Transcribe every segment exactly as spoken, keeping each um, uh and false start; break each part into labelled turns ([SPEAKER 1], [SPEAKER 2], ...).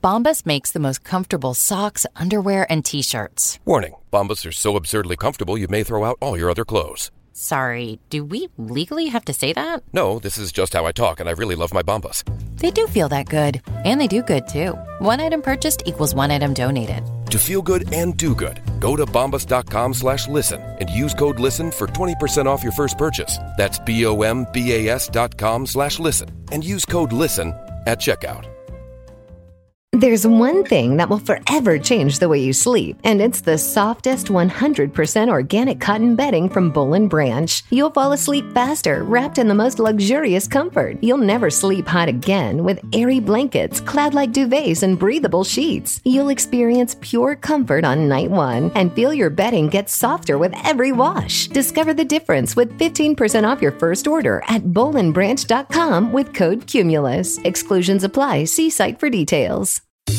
[SPEAKER 1] Bombas makes the most comfortable socks, underwear, and T-shirts.
[SPEAKER 2] Warning, Bombas are so absurdly comfortable you may throw out all your other clothes.
[SPEAKER 1] Sorry, do we legally have to say that?
[SPEAKER 2] No, this is just how I talk, and I really love my Bombas.
[SPEAKER 1] They do feel that good. And they do good, too. One item purchased equals one item donated.
[SPEAKER 2] To feel good and do good, go to bombas.com slash listen and use code LISTEN for twenty percent off your first purchase. That's B-O-M-B-A-S dot com slash listen and use code LISTEN at checkout.
[SPEAKER 3] There's one thing that will forever change the way you sleep, and it's the softest one hundred percent organic cotton bedding from Boll and Branch. You'll fall asleep faster, wrapped in the most luxurious comfort. You'll never sleep hot again with airy blankets, cloud-like duvets, and breathable sheets. You'll experience pure comfort on night one and feel your bedding get softer with every wash. Discover the difference with fifteen percent off your first order at boll and branch dot com with code Cumulus. Exclusions apply. See site for details.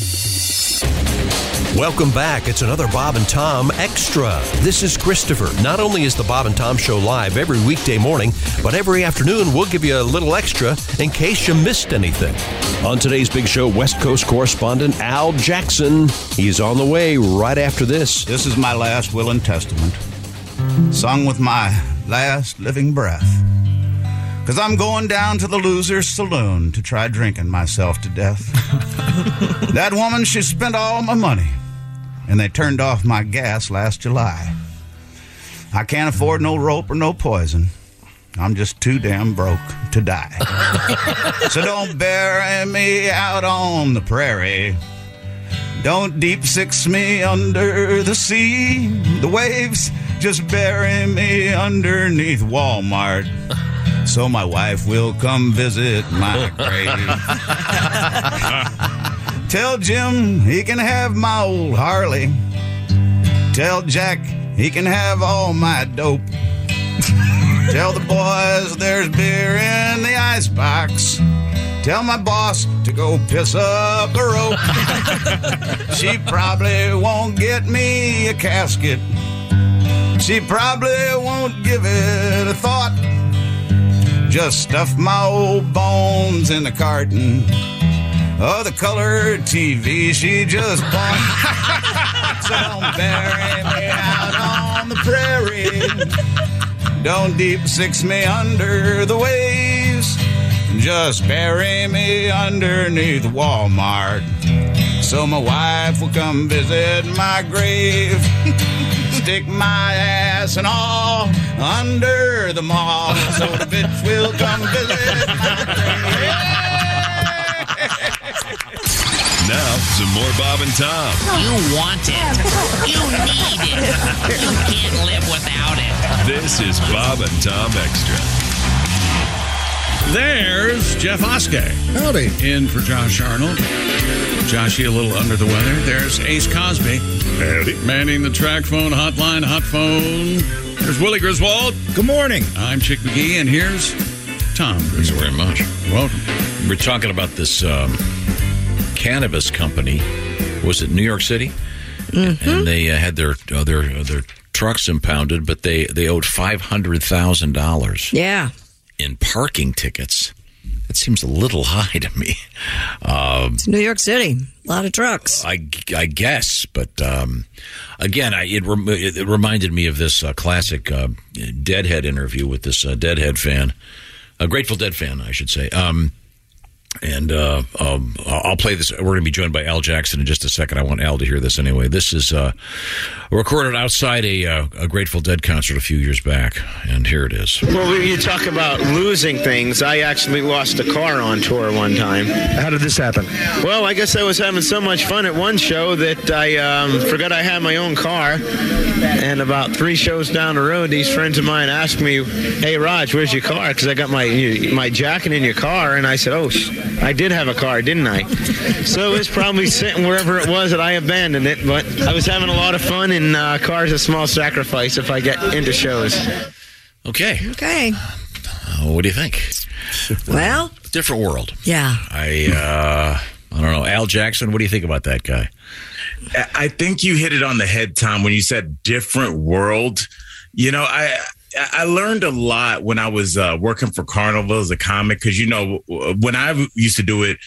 [SPEAKER 4] Welcome back. It's another Bob and Tom Extra. This is Christopher. Not only is the Bob and Tom Show live every weekday morning, but every afternoon we'll give you a little extra in case you missed anything. On today's big show, West Coast correspondent Al Jackson. He's on the way right after this.
[SPEAKER 5] This is my last will and testament, sung with my last living breath. Because I'm going down to the loser's saloon to try drinking myself to death. That woman, she spent all my money, and they turned off my gas last July. I can't afford no rope or no poison. I'm just too damn broke to die. So don't bury me out on the prairie. Don't deep six me under the sea. The waves just bury me underneath Walmart. So my wife will come visit my grave. Tell Jim he can have my old Harley. Tell Jack he can have all my dope. Tell the boys there's beer in the icebox. Tell my boss to go piss up the rope. She probably won't get me a casket. She probably won't give it a thought. Just stuff my old bones in the carton of the color T V she just bought. So don't bury me out on the prairie. Don't deep six me under the waves. Just bury me underneath Walmart. So my wife will come visit my grave. Stick my ass and all under the mall, so the bitch will come visit my grave.
[SPEAKER 6] Now, some more Bob and Tom.
[SPEAKER 7] You want it. You need it. You can't live without it.
[SPEAKER 6] This is Bob and Tom Extra.
[SPEAKER 8] There's Jeff Oskey.
[SPEAKER 9] Howdy.
[SPEAKER 8] In for Josh Arnold. Joshy a little under the weather. There's Ace Cosby.
[SPEAKER 9] Howdy.
[SPEAKER 8] Manning the track phone hotline, hot phone. There's Willie Griswold.
[SPEAKER 9] Good morning.
[SPEAKER 8] I'm Chick McGee, and here's Tom.
[SPEAKER 10] Thanks very much.
[SPEAKER 8] You're welcome.
[SPEAKER 10] We're talking about this um, cannabis company. Was it New York City?
[SPEAKER 11] Mm-hmm.
[SPEAKER 10] And they uh, had their uh, their uh, their trucks impounded, but they, they owed five hundred thousand dollars.
[SPEAKER 11] Yeah.
[SPEAKER 10] In parking tickets. That seems a little high to me. Um,
[SPEAKER 11] it's New York City. A lot of trucks.
[SPEAKER 10] I, I guess. But um, again, I, it, rem- it reminded me of this uh, classic uh, Deadhead interview with this uh, Deadhead fan. A Grateful Dead fan, I should say. Um, and uh, um, I'll play this. We're going to be joined by Al Jackson in just a second. I want Al to hear this anyway. This is uh, recorded outside a, uh, a Grateful Dead concert a few years back, and here it is.
[SPEAKER 12] Well, when you talk about losing things, I actually lost a car on tour one time.
[SPEAKER 9] How did this happen?
[SPEAKER 12] Well, I guess I was having so much fun at one show that I um, forgot I had my own car, and about three shows down the road, these friends of mine asked me, "Hey, Raj, where's your car? Because I got my my jacket in your car," and I said, "Oh, I did have a car, didn't I?" So it was probably sitting wherever it was that I abandoned it, but I was having a lot of fun, and uh, car's a small sacrifice if I get into shows.
[SPEAKER 10] Okay.
[SPEAKER 11] Okay.
[SPEAKER 10] Uh, what do you think?
[SPEAKER 11] Well,
[SPEAKER 10] different world.
[SPEAKER 11] Yeah.
[SPEAKER 10] I uh, I don't know. Al Jackson, what do you think about that guy?
[SPEAKER 13] I think you hit it on the head, Tom, when you said different world. You know, I I learned a lot when I was uh, working for Carnival as a comic, because, you know, when I used to do it,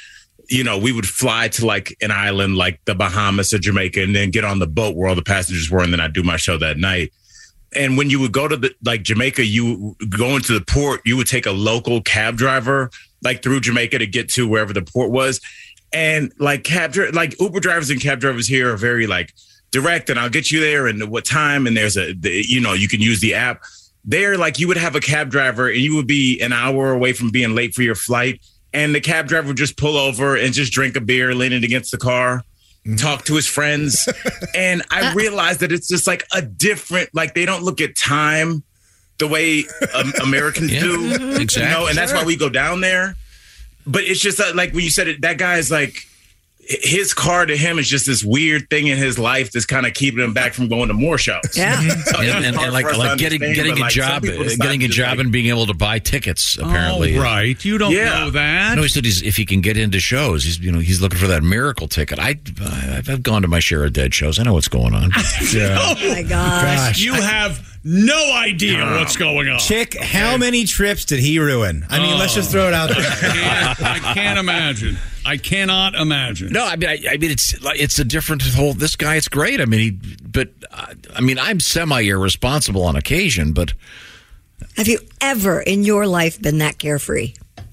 [SPEAKER 13] you know, we would fly to like an island like the Bahamas or Jamaica and then get on the boat where all the passengers were. And then I'd do my show that night. And when you would go to the like Jamaica, you go into the port, you would take a local cab driver like through Jamaica to get to wherever the port was. And like cab, like Uber drivers and cab drivers here are very like direct, and I'll get you there and what time. And there's a, the, you know, you can use the app there. Like you would have a cab driver and you would be an hour away from being late for your flight. And the cab driver would just pull over and just drink a beer, lean it against the car, mm-hmm. talk to his friends. And I realized that it's just like a different, like they don't look at time the way um, Americans
[SPEAKER 10] yeah,
[SPEAKER 13] do.
[SPEAKER 10] Exactly.
[SPEAKER 13] You know, and that's
[SPEAKER 10] sure.
[SPEAKER 13] why we go down there. But it's just uh, like when you said it, that guy is like, his car to him is just this weird thing in his life that's kind of keeping him back from going to more shows.
[SPEAKER 11] Yeah.
[SPEAKER 13] So
[SPEAKER 10] and, and, and like, like getting getting a
[SPEAKER 13] like
[SPEAKER 10] job, getting a job
[SPEAKER 13] like,
[SPEAKER 10] and being able to buy tickets. Apparently,
[SPEAKER 8] oh, right? You don't
[SPEAKER 13] yeah.
[SPEAKER 8] know that.
[SPEAKER 10] No, he said he's, if he can get into shows, he's you know he's looking for that miracle ticket. I I've, I've gone to my share of dead shows. I know what's going on.
[SPEAKER 11] Yeah. Oh my gosh.
[SPEAKER 8] Gosh, you have no idea oh. what's going on.
[SPEAKER 9] Chick, okay. How many trips did he ruin? I mean, oh. let's just throw it out there.
[SPEAKER 8] I can't, I can't imagine. I cannot imagine.
[SPEAKER 10] No, I mean, I, I mean, it's it's a different whole. This guy, it's great. I mean, he, but uh, I mean, I'm semi irresponsible on occasion. But
[SPEAKER 11] have you ever in your life been that carefree?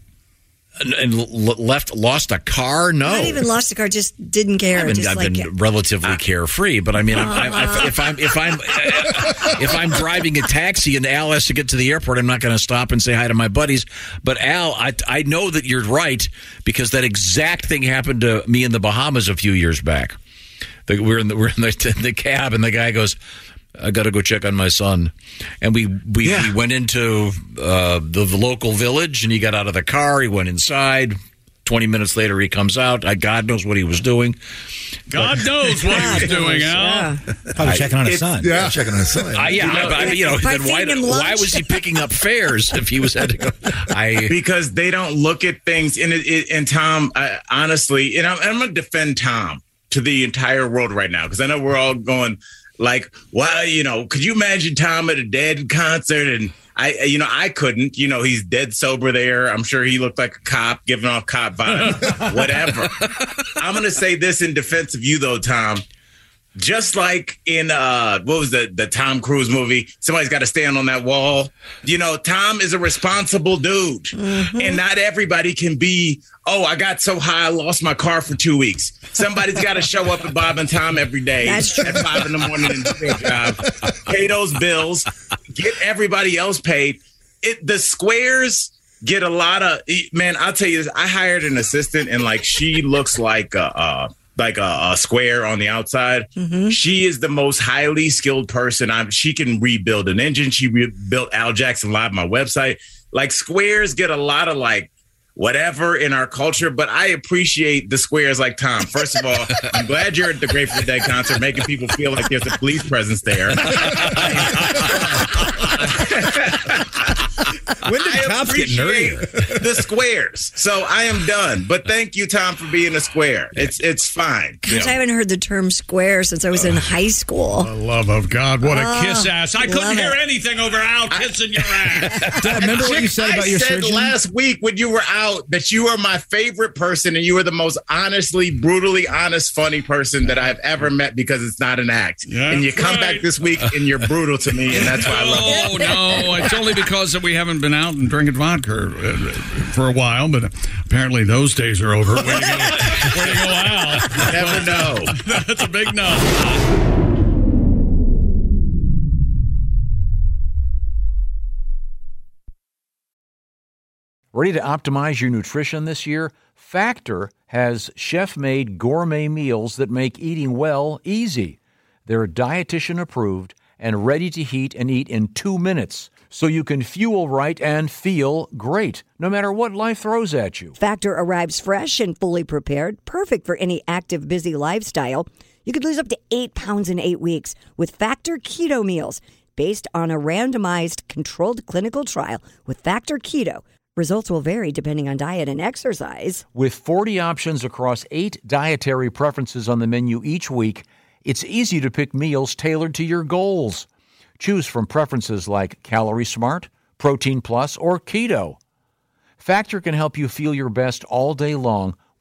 [SPEAKER 10] And, and left, lost a car? No,
[SPEAKER 11] not even lost a car. Just didn't care.
[SPEAKER 10] I've been,
[SPEAKER 11] just
[SPEAKER 10] I've
[SPEAKER 11] like
[SPEAKER 10] been relatively uh, carefree, but I mean, I'm, I'm, I, if I'm if I'm if I'm driving a taxi and Al has to get to the airport, I'm not going to stop and say hi to my buddies. But Al, I I know that you're right because that exact thing happened to me in the Bahamas a few years back. The, we're in the we're in the, the cab, and the guy goes, I got to go check on my son. And we we, yeah. we went into uh, the, the local village, and he got out of the car. He went inside. twenty minutes later, he comes out. I, God knows what he was doing.
[SPEAKER 8] God but, knows what he was doing, Al.
[SPEAKER 9] Yeah. Probably I, checking on his son.
[SPEAKER 14] Yeah, checking on his son.
[SPEAKER 10] Uh, yeah, you know, I, I, you know then why, why was he picking up fares if he was had to go? I,
[SPEAKER 13] because they don't look at things. And, it, it, and Tom, I, honestly, and I'm, I'm going to defend Tom to the entire world right now because I know we're all going, like, well, you know, could you imagine Tom at a Dead concert? And I, you know, I couldn't. You know, he's dead sober there. I'm sure he looked like a cop, giving off cop vibes, whatever. I'm going to say this in defense of you, though, Tom. Just like in, uh, what was the, the Tom Cruise movie? Somebody's got to stand on that wall. You know, Tom is a responsible dude. Mm-hmm. And not everybody can be, oh, I got so high I lost my car for two weeks. Somebody's got to show up at Bob and Tom every day at five in the morning and do their job. Pay those bills. Get everybody else paid. It The squares get a lot of, man, I'll tell you this. I hired an assistant and like she looks like a, uh, like a, a square on the outside. Mm-hmm. She is the most highly skilled person. I'm, she can rebuild an engine. She rebuilt Al Jackson Live, my website. Like squares get a lot of like whatever in our culture, but I appreciate the squares like Tom. First of all, I'm glad you're at the Grateful Dead concert, making people feel like there's a police presence there.
[SPEAKER 9] When did cops get nerdy?
[SPEAKER 13] The squares. So I am done. But thank you, Tom, for being a square. It's it's fine.
[SPEAKER 11] Because I haven't heard the term square since I was uh, in high school.
[SPEAKER 8] For the love of God, what a uh, kiss ass. I couldn't hear it. anything over Al kissing your ass.
[SPEAKER 9] Dad, remember what you said about
[SPEAKER 13] I
[SPEAKER 9] your
[SPEAKER 13] said
[SPEAKER 9] surgeon?
[SPEAKER 13] last week when you were out that you are my favorite person and you are the most honestly, brutally honest, funny person that I've ever met because it's not an act. Yeah, and you come right. back this week and you're brutal to me, and that's why I love you.
[SPEAKER 8] Oh, no. It's only because that we haven't been out and drinking vodka for a while, but apparently those days are over. Where do you go, where do you go Al?
[SPEAKER 13] You never know.
[SPEAKER 8] That's a big no.
[SPEAKER 15] Ready to optimize your nutrition this year? Factor has chef-made gourmet meals that make eating well easy. They're dietitian approved and ready to heat and eat in two minutes. So you can fuel right and feel great, no matter what life throws at you.
[SPEAKER 11] Factor arrives fresh and fully prepared, perfect for any active, busy lifestyle. You could lose up to eight pounds in eight weeks with Factor Keto Meals, based on a randomized, controlled clinical trial with Factor Keto. Results will vary depending on diet and exercise.
[SPEAKER 15] With forty options across eight dietary preferences on the menu each week, it's easy to pick meals tailored to your goals. Choose from preferences like Calorie Smart, Protein Plus, or Keto. Factor can help you feel your best all day long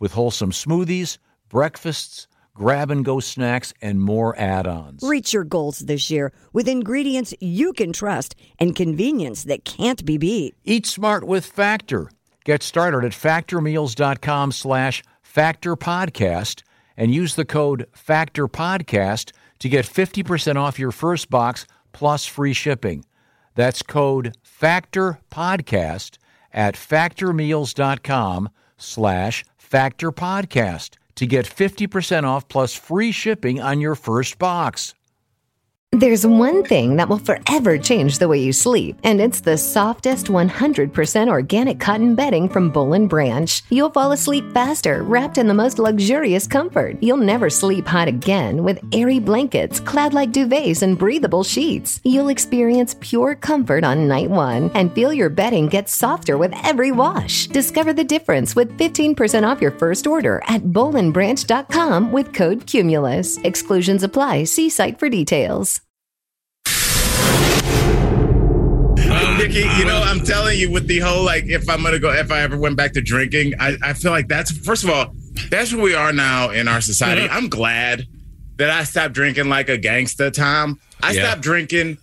[SPEAKER 15] with wholesome smoothies, breakfasts, grab-and-go snacks, and more add-ons.
[SPEAKER 11] Reach your goals this year with ingredients you can trust and convenience that can't be beat.
[SPEAKER 15] Eat smart with Factor. Get started at factormeals.com slash factorpodcast and use the code factorpodcast to get fifty percent off your first box plus free shipping. That's code factorpodcast at factormeals.com slash factorpodcast to get fifty percent off plus free shipping on your first box.
[SPEAKER 3] There's one thing that will forever change the way you sleep, and it's the softest one hundred percent organic cotton bedding from Boll and Branch. You'll fall asleep faster, wrapped in the most luxurious comfort. You'll never sleep hot again with airy blankets, cloud-like duvets, and breathable sheets. You'll experience pure comfort on night one and feel your bedding get softer with every wash. Discover the difference with fifteen percent off your first order at boll and branch dot com with code Cumulus. Exclusions apply. See site for details.
[SPEAKER 13] Uh, Nikki, you know, I'm telling you, with the whole, like, if I'm going to go, if I ever went back to drinking, I, I feel like that's, first of all, that's where we are now in our society.
[SPEAKER 10] Yeah.
[SPEAKER 13] I'm glad that I stopped drinking like a gangster, Tom. I
[SPEAKER 10] Yeah.
[SPEAKER 13] stopped drinking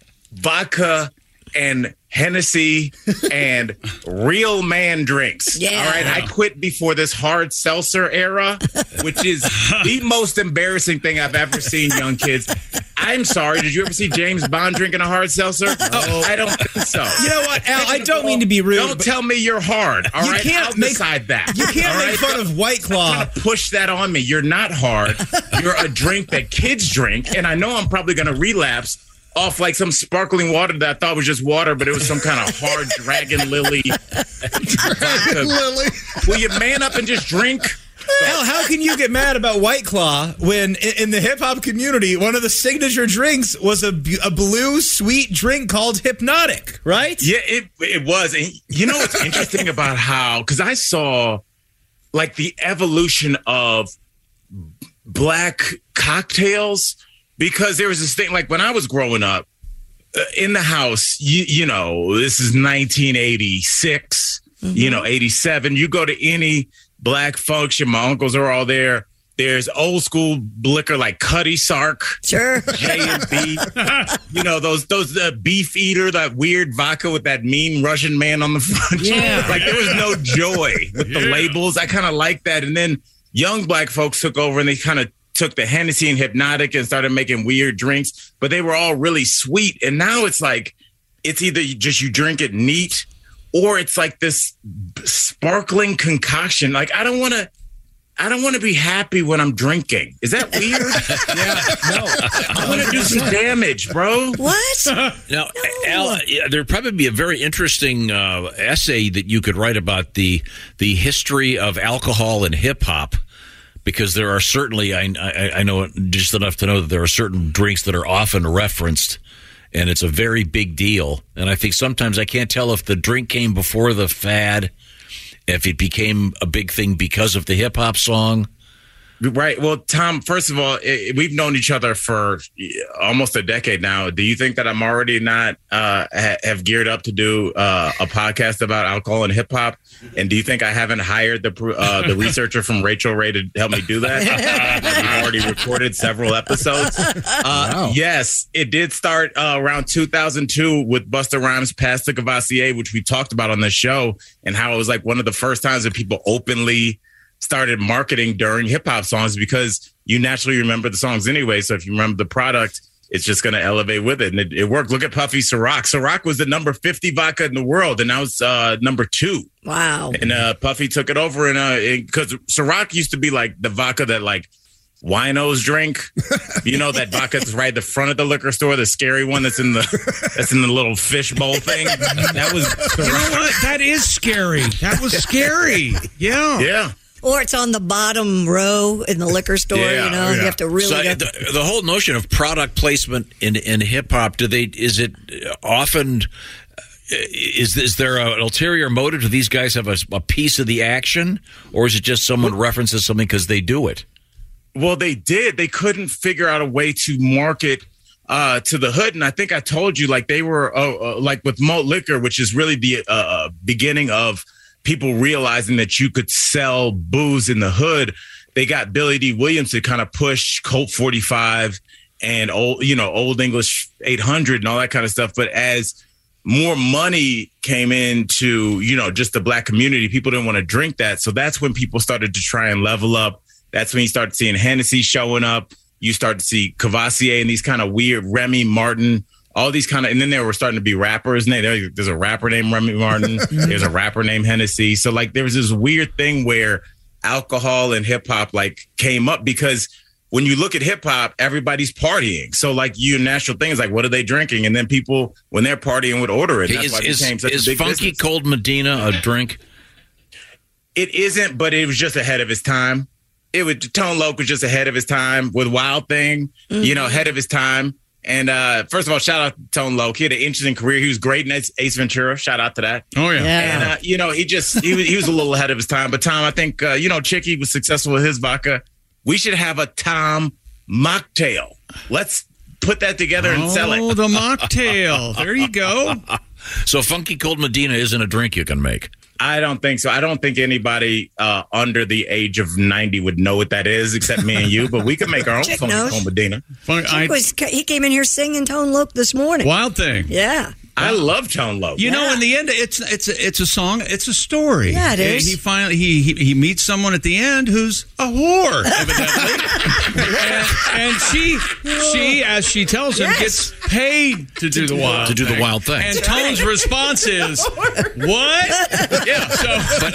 [SPEAKER 13] vodka and Hennessy and real man drinks.
[SPEAKER 11] Yeah.
[SPEAKER 13] All right. I quit before this hard seltzer era, which is the most embarrassing thing I've ever seen, young kids. I'm sorry. Did you ever see James Bond drinking a hard seltzer? No, I don't think so.
[SPEAKER 9] You know what, Al? I don't mean to be rude.
[SPEAKER 13] Don't tell me you're hard. All
[SPEAKER 9] You
[SPEAKER 13] right,
[SPEAKER 9] can't
[SPEAKER 13] I'll
[SPEAKER 9] make-
[SPEAKER 13] decide that.
[SPEAKER 9] You can't
[SPEAKER 13] all
[SPEAKER 9] make
[SPEAKER 13] right?
[SPEAKER 9] fun of White Claw.
[SPEAKER 13] Don't push that on me. You're not hard. You're a drink that kids drink, and I know I'm probably going to relapse off like some sparkling water that I thought was just water, but it was some kind of hard dragon lily. Dragon
[SPEAKER 9] lily.
[SPEAKER 13] Will you man up and just drink?
[SPEAKER 9] Al, how can you get mad about White Claw when in, in the hip hop community, one of the signature drinks was a, bu- a blue sweet drink called Hypnotic, right?
[SPEAKER 13] Yeah, it it was. And you know what's interesting about how, because I saw like the evolution of black cocktails, because there was this thing, like when I was growing up uh, in the house, you, you know, this is nineteen eighty-six, mm-hmm. you know, eighty-seven. You go to any black function, my uncles are all there. There's old school liquor like Cuddy Sark,
[SPEAKER 11] sure,
[SPEAKER 13] J and B. You know, those those uh, beef eater, that weird vodka with that mean Russian man on the front.
[SPEAKER 11] Yeah.
[SPEAKER 13] Like there was no joy with the
[SPEAKER 8] Yeah.
[SPEAKER 13] labels. I kind of like that. And then young black folks took over and they kind of took the Hennessy and Hypnotic and started making weird drinks, but they were all really sweet. And now it's like, it's either you just you drink it neat or it's like this sparkling concoction. Like, I don't want to, I don't want to be happy when I'm drinking. Is that weird?
[SPEAKER 10] Yeah, no.
[SPEAKER 13] I want to do some damage, bro.
[SPEAKER 11] What?
[SPEAKER 10] Now, Al, yeah, there'd probably be a very interesting uh, essay that you could write about the the history of alcohol and hip hop, because there are certainly, I, I, I know just enough to know that there are certain drinks that are often referenced, and it's a very big deal. And I think sometimes I can't tell if the drink came before the fad, if it became a big thing because of the hip hop song.
[SPEAKER 13] Right. Well, Tom, first of all, it, we've known each other for almost a decade now. Do you think that I'm already not uh, ha- have geared up to do uh, a podcast about alcohol and hip hop? And do you think I haven't hired the uh, the researcher from Rachel Ray to help me do that? We've already recorded several episodes. Uh,
[SPEAKER 9] Wow.
[SPEAKER 13] Yes, it did start uh, around two thousand two with Busta Rhymes' Pass to Cavassier, which we talked about on the show, and how it was like one of the first times that people openly started marketing during hip hop songs, because you naturally remember the songs anyway. So if you remember the product, it's just going to elevate with it. And it, it worked. Look at Puffy Ciroc. Ciroc was the number fifty vodka in the world, and now it's uh, number two.
[SPEAKER 11] Wow.
[SPEAKER 13] And uh, Puffy took it over, and because uh, Ciroc used to be like the vodka that like winos drink. You know, that vodka that's right at the front of the liquor store, the scary one that's in the that's in the little fishbowl thing. That was
[SPEAKER 8] You know what? That is scary. That was scary. Yeah.
[SPEAKER 13] Yeah.
[SPEAKER 11] Or it's on the bottom row in the liquor store,
[SPEAKER 10] Yeah,
[SPEAKER 11] you know,
[SPEAKER 10] yeah.
[SPEAKER 11] you have to really
[SPEAKER 10] So,
[SPEAKER 11] get
[SPEAKER 10] the, the whole notion of product placement in in hip hop, do they is it often is is there an ulterior motive? Do these guys have a, a piece of the action, or is it just someone references something because they do it?
[SPEAKER 13] Well, they did. They couldn't figure out a way to market uh, to the hood. And I think I told you, like, they were uh, uh, like with malt liquor, which is really the uh, beginning of people realizing that you could sell booze in the hood, they got Billy D. Williams to kind of push Colt forty-five and old, you know, Old English eight hundred and all that kind of stuff. But as more money came into, you know, just the black community, people didn't want to drink that. So that's when people started to try and level up. That's when you started seeing Hennessy showing up. You start to see Cavassier and these kind of weird Remy Martin, all these kind of, and then there were starting to be rappers. And there, there's a rapper named Remy Martin. There's a rapper named Hennessy. So like there was this weird thing where alcohol and hip hop like came up because when you look at hip hop, everybody's partying. So like your national thing is like, what are they drinking? And then people, when they're partying, would order it. That's
[SPEAKER 10] Is,
[SPEAKER 13] why it
[SPEAKER 10] is,
[SPEAKER 13] became such
[SPEAKER 10] is
[SPEAKER 13] a big
[SPEAKER 10] Funky
[SPEAKER 13] business.
[SPEAKER 10] Cold Medina a drink?
[SPEAKER 13] It isn't, but it was just ahead of his time. It would Tone Loc was just ahead of his time with Wild Thing, mm-hmm. you know, ahead of his time. And uh, first of all, shout out to Tone Loc. He had an interesting career. He was great in Ace, Ace Ventura. Shout out to that.
[SPEAKER 8] Oh, yeah. yeah.
[SPEAKER 13] And, uh, you know, he just, he was, he was a little ahead of his time. But Tom, I think, uh, you know, Chicky was successful with his vodka. We should have a Tom mocktail. Let's put that together and
[SPEAKER 8] oh,
[SPEAKER 13] sell it.
[SPEAKER 8] Oh, the mocktail. There you go.
[SPEAKER 10] So Funky Cold Medina isn't a drink you can make.
[SPEAKER 13] I don't think so. I don't think anybody uh, under the age of ninety would know what that is except me and you, but we could make our own
[SPEAKER 11] Chick
[SPEAKER 13] Funky
[SPEAKER 11] knows.
[SPEAKER 13] Cold Medina.
[SPEAKER 11] He, was, he came in here singing Tone Loc this morning.
[SPEAKER 8] Wild Thing.
[SPEAKER 11] Yeah.
[SPEAKER 13] I love Tone Loc.
[SPEAKER 8] You
[SPEAKER 11] Yeah.
[SPEAKER 8] know, in the end, it's it's a, it's a song. It's a story.
[SPEAKER 11] Yeah, it is.
[SPEAKER 8] He finally he, he he meets someone at the end who's a whore, evidently, and, and she she, as she tells him,
[SPEAKER 11] Yes.
[SPEAKER 8] gets paid to do the wild
[SPEAKER 10] To do the
[SPEAKER 8] thing.
[SPEAKER 10] wild thing.
[SPEAKER 8] And Tone's response is, "What?" Yeah. So,
[SPEAKER 10] But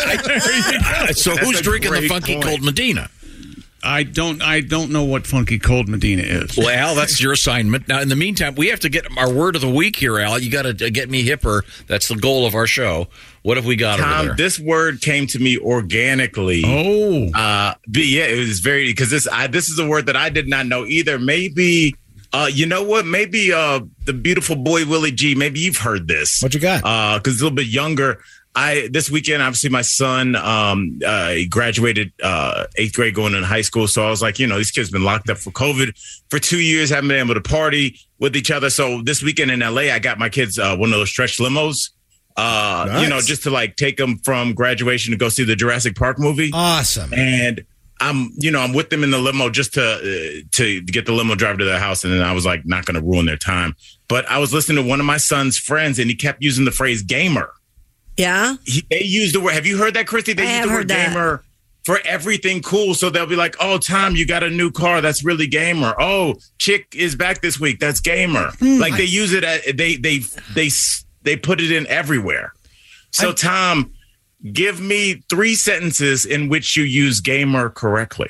[SPEAKER 10] I, so
[SPEAKER 13] That's
[SPEAKER 10] who's
[SPEAKER 13] a
[SPEAKER 10] drinking the
[SPEAKER 13] great
[SPEAKER 10] Funky
[SPEAKER 13] point.
[SPEAKER 10] Cold Medina?
[SPEAKER 8] I don't I don't know what Funky Cold Medina is.
[SPEAKER 10] Well, Al, that's your assignment. Now, in the meantime, we have to get our word of the week here, Al. You got to get me hipper. That's the goal of our show. What have we got over
[SPEAKER 13] Tom,
[SPEAKER 10] there?
[SPEAKER 13] this word came to me organically.
[SPEAKER 8] Oh,
[SPEAKER 13] uh, but yeah, it was very because this I this is a word that I did not know either. Maybe, uh, you know what? Maybe uh, the beautiful boy Willie G. Maybe you've heard this.
[SPEAKER 9] What you got?
[SPEAKER 13] Uh, because a little bit younger. I this weekend, obviously, my son um, uh, he graduated uh, eighth grade, going into high school. So I was like, you know, these kids been locked up for COVID for two years, haven't been able to party with each other. So this weekend in L A, I got my kids uh, one of those stretch limos. Uh,
[SPEAKER 9] Nice.
[SPEAKER 13] You know, just to like take them from graduation to go see the Jurassic Park movie.
[SPEAKER 9] Awesome.
[SPEAKER 13] And I'm, you know, I'm with them in the limo just to uh, to get the limo driver to their house, and then I was like, not going to ruin their time. But I was listening to one of my son's friends, and he kept using the phrase gamer.
[SPEAKER 11] Yeah.
[SPEAKER 13] He, they use the word. Have you heard that, Christy? They
[SPEAKER 11] I
[SPEAKER 13] use
[SPEAKER 11] have
[SPEAKER 13] the word
[SPEAKER 11] heard that.
[SPEAKER 13] gamer for everything cool. So they'll be like, "Oh, Tom, you got a new car. That's really gamer. Oh, Chick is back this week. That's gamer." Like they use it. At, they they they they put it in everywhere. So Tom, give me three sentences in which you use gamer correctly.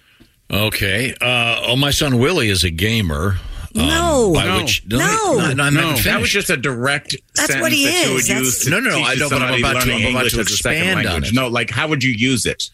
[SPEAKER 10] Okay. Uh, oh, my son Willie is a gamer. Um,
[SPEAKER 11] No.
[SPEAKER 10] by
[SPEAKER 11] No.
[SPEAKER 10] Which,
[SPEAKER 11] No.
[SPEAKER 10] no, no,
[SPEAKER 8] No.
[SPEAKER 13] That was just a direct
[SPEAKER 11] That's
[SPEAKER 13] sentence
[SPEAKER 11] what he
[SPEAKER 13] that you would
[SPEAKER 11] is. That's-
[SPEAKER 13] use to
[SPEAKER 10] No, no, no,
[SPEAKER 13] teach
[SPEAKER 10] I know, but I'm
[SPEAKER 13] somebody
[SPEAKER 10] about to-
[SPEAKER 13] learning
[SPEAKER 10] I'm about
[SPEAKER 13] English
[SPEAKER 10] to
[SPEAKER 13] as a second
[SPEAKER 10] expand on
[SPEAKER 13] language.
[SPEAKER 10] it.
[SPEAKER 13] No, like how would you use it?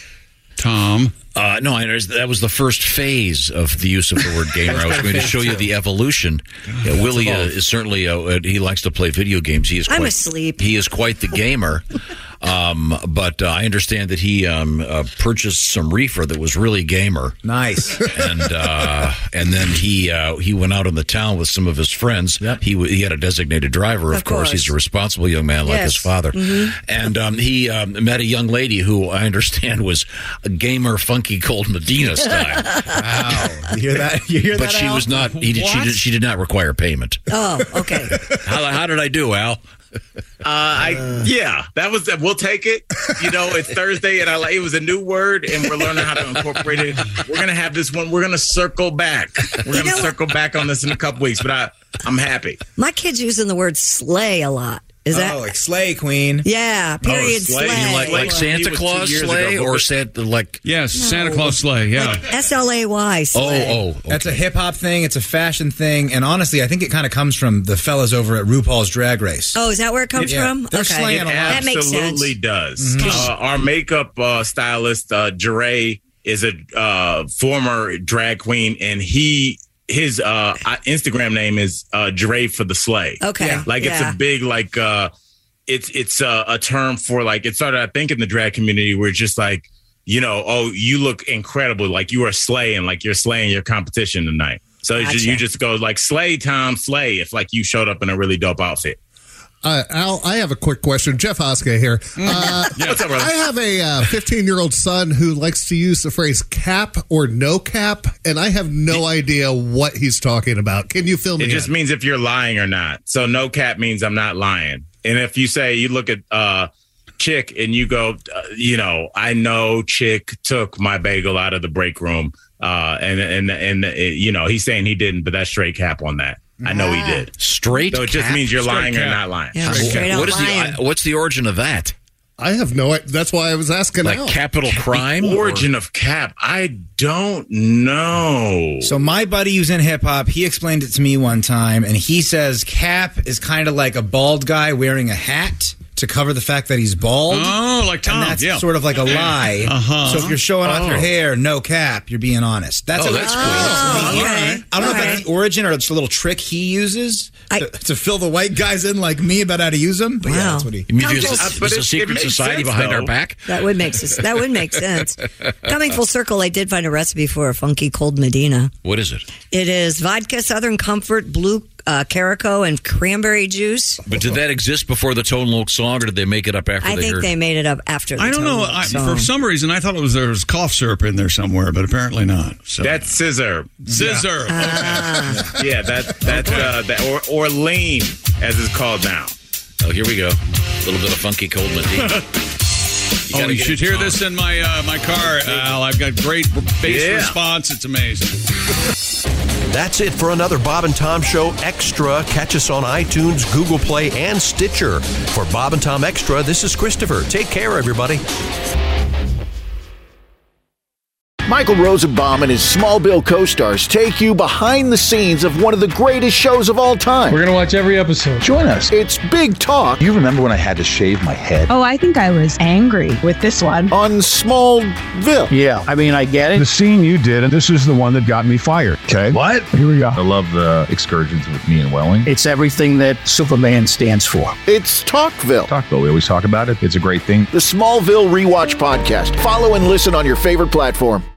[SPEAKER 8] Tom.
[SPEAKER 10] Uh, no, I understand. That was the first phase of the use of the word gamer. I was going to show you the evolution. Yeah, Willie uh, is certainly uh, he likes to play video games. He is.
[SPEAKER 11] I'm
[SPEAKER 10] quite,
[SPEAKER 11] asleep.
[SPEAKER 10] He is quite the gamer. Um, but uh, I understand that he um, uh, purchased some reefer that was really gamer.
[SPEAKER 9] Nice.
[SPEAKER 10] and uh, and then he uh, he went out on the town with some of his friends.
[SPEAKER 9] Yep.
[SPEAKER 10] He w- he had a designated driver, of,
[SPEAKER 11] Of
[SPEAKER 10] course.
[SPEAKER 11] course.
[SPEAKER 10] He's a responsible young man like
[SPEAKER 11] Yes.
[SPEAKER 10] his father.
[SPEAKER 11] Mm-hmm.
[SPEAKER 10] And um, he um, met a young lady who I understand was a gamer, Funky Cold Medina style.
[SPEAKER 9] Wow. You hear that? You hear
[SPEAKER 10] But
[SPEAKER 9] that?
[SPEAKER 10] she
[SPEAKER 9] Al?
[SPEAKER 10] was not. He did, she
[SPEAKER 8] What?
[SPEAKER 10] did. She did not require payment.
[SPEAKER 11] Oh, okay.
[SPEAKER 10] How, how did I do, Al?
[SPEAKER 13] Uh, I yeah, that was we'll take it. You know, it's Thursday, and I like it was a new word, and we're learning how to incorporate it. We're gonna have this one. We're gonna circle back. We're gonna
[SPEAKER 11] know-
[SPEAKER 13] circle back on this in a couple weeks. But I, I'm happy.
[SPEAKER 11] My kid's using the word slay a lot. Is that?
[SPEAKER 9] Oh, like Slay Queen.
[SPEAKER 11] Yeah. Period.
[SPEAKER 13] slay.
[SPEAKER 11] slay.
[SPEAKER 13] You
[SPEAKER 10] Like like
[SPEAKER 13] He
[SPEAKER 10] Santa
[SPEAKER 13] was two
[SPEAKER 10] Claus
[SPEAKER 13] years
[SPEAKER 10] sleigh
[SPEAKER 13] ago,
[SPEAKER 10] or
[SPEAKER 13] but-
[SPEAKER 10] Santa like.
[SPEAKER 8] Yes, Santa Claus sleigh. Yeah.
[SPEAKER 11] S L A Y.
[SPEAKER 10] Oh
[SPEAKER 11] Slay.
[SPEAKER 10] oh. Okay.
[SPEAKER 9] That's a hip hop thing. It's a fashion thing. And honestly, I think it kind of comes from the fellas over at RuPaul's Drag Race.
[SPEAKER 11] Oh, is that where it comes
[SPEAKER 9] Yeah.
[SPEAKER 11] from?
[SPEAKER 9] They're
[SPEAKER 11] okay.
[SPEAKER 9] slaying a lot.
[SPEAKER 11] That makes sense.
[SPEAKER 13] Absolutely does. Uh, our makeup uh, stylist, uh, Jeray, is a uh, former drag queen, and he his uh, Instagram name is uh, Jeray for the Slay.
[SPEAKER 11] Okay. Yeah.
[SPEAKER 13] Like it's
[SPEAKER 11] Yeah.
[SPEAKER 13] a big like uh, it's it's uh, a term for like it started I think in the drag community where it's just like you know oh you look incredible like you are slaying like you're slaying your competition tonight. So it's just,
[SPEAKER 11] Gotcha.
[SPEAKER 13] you just go like slay Tom slay if like you showed up in a really dope outfit.
[SPEAKER 14] Uh, Al, I have a quick question. Jeff Hoska here. Uh,
[SPEAKER 13] yeah, what's up, brother?
[SPEAKER 14] I have a uh, fifteen-year-old son who likes to use the phrase cap or no cap, and I have no idea what he's talking about. Can you fill me
[SPEAKER 13] It just
[SPEAKER 14] in?
[SPEAKER 13] means if you're lying or not. So no cap means I'm not lying. And if you say, you look at uh, Chick and you go, uh, you know, I know Chick took my bagel out of the break room. Uh, and, and, and, uh, you know, he's saying he didn't, but that's straight cap on that. I know he did.
[SPEAKER 10] Straight
[SPEAKER 13] So it just
[SPEAKER 10] cap?
[SPEAKER 13] means you're
[SPEAKER 10] Straight
[SPEAKER 13] lying or
[SPEAKER 10] cap.
[SPEAKER 13] not lying.
[SPEAKER 11] Yeah, straight out
[SPEAKER 10] What is
[SPEAKER 11] lying.
[SPEAKER 10] the uh, what's the origin of that?
[SPEAKER 14] I have no idea. That's why I was asking
[SPEAKER 10] Like
[SPEAKER 14] Al.
[SPEAKER 10] capital crime?
[SPEAKER 13] The origin of cap, I don't know.
[SPEAKER 9] So my buddy who's in hip hop, he explained it to me one time, and he says cap is kind of like a bald guy wearing a hat to cover the fact that he's bald.
[SPEAKER 8] Oh, like Tom.
[SPEAKER 9] And that's
[SPEAKER 8] yeah.
[SPEAKER 9] sort of like a lie.
[SPEAKER 8] Uh-huh.
[SPEAKER 9] So if you're showing off
[SPEAKER 8] Oh.
[SPEAKER 9] your hair, no cap, you're being honest. That's
[SPEAKER 10] Oh,
[SPEAKER 9] a,
[SPEAKER 10] that's cool.
[SPEAKER 11] Oh,
[SPEAKER 9] the-
[SPEAKER 11] okay.
[SPEAKER 9] I don't know
[SPEAKER 11] All
[SPEAKER 9] if
[SPEAKER 11] right.
[SPEAKER 9] that's the origin or it's a little trick he uses
[SPEAKER 11] I-
[SPEAKER 9] to, to fill the white guys in like me about how to use them. But yeah,
[SPEAKER 11] Wow.
[SPEAKER 9] that's what he.
[SPEAKER 10] You mean
[SPEAKER 11] Come
[SPEAKER 10] there's,
[SPEAKER 11] full-
[SPEAKER 10] there's
[SPEAKER 13] But
[SPEAKER 10] a
[SPEAKER 13] it-
[SPEAKER 10] secret
[SPEAKER 13] it makes
[SPEAKER 10] society
[SPEAKER 13] sense,
[SPEAKER 10] behind our
[SPEAKER 13] though.
[SPEAKER 10] back?
[SPEAKER 11] That would make sense. That would make sense. Coming full circle, I did find a recipe for a funky cold Medina.
[SPEAKER 10] What is it?
[SPEAKER 11] It is vodka, Southern Comfort, blue uh, carico, and cranberry juice.
[SPEAKER 10] But did that exist before the Tone Loc song, or did they make it up after
[SPEAKER 11] I
[SPEAKER 10] they
[SPEAKER 11] think
[SPEAKER 10] heard
[SPEAKER 11] they
[SPEAKER 10] it?
[SPEAKER 11] made it up after the
[SPEAKER 8] I don't know.
[SPEAKER 11] Tone Loc
[SPEAKER 8] I,
[SPEAKER 11] song.
[SPEAKER 8] for some reason, I thought it was there was cough syrup in there somewhere, but apparently not. So
[SPEAKER 13] That's scissor.
[SPEAKER 8] scissor.
[SPEAKER 11] Ah.
[SPEAKER 13] Yeah, that, that's uh, that, or, or lean, as it's called now.
[SPEAKER 10] Oh, here we go. A little bit of funky cold Medina.
[SPEAKER 8] Oh,
[SPEAKER 10] gotta
[SPEAKER 8] you
[SPEAKER 10] get
[SPEAKER 8] should
[SPEAKER 10] it
[SPEAKER 8] hear
[SPEAKER 10] on.
[SPEAKER 8] this in my uh, my car, Al. I've got great bass
[SPEAKER 13] Yeah.
[SPEAKER 8] response. It's amazing.
[SPEAKER 4] That's it for another Bob and Tom Show Extra. Catch us on iTunes, Google Play, and Stitcher. For Bob and Tom Extra, this is Christopher. Take care, everybody.
[SPEAKER 16] Michael Rosenbaum and his Smallville co-stars take you behind the scenes of one of the greatest shows of all time.
[SPEAKER 17] We're going to watch every episode.
[SPEAKER 16] Join us. It's Big Talk.
[SPEAKER 17] You remember when I had to shave my head?
[SPEAKER 18] Oh, I think I was angry with this one.
[SPEAKER 16] On Smallville.
[SPEAKER 17] Yeah, I mean, I get it.
[SPEAKER 19] The scene you did, and this is the one that got me fired. Okay.
[SPEAKER 17] What?
[SPEAKER 19] Here we go. I love the excursions with me and Welling.
[SPEAKER 17] It's everything that Superman stands for.
[SPEAKER 16] It's Talkville.
[SPEAKER 19] Talkville. We always talk about it. It's a great thing.
[SPEAKER 16] The Smallville Rewatch Podcast. Follow and listen on your favorite platform.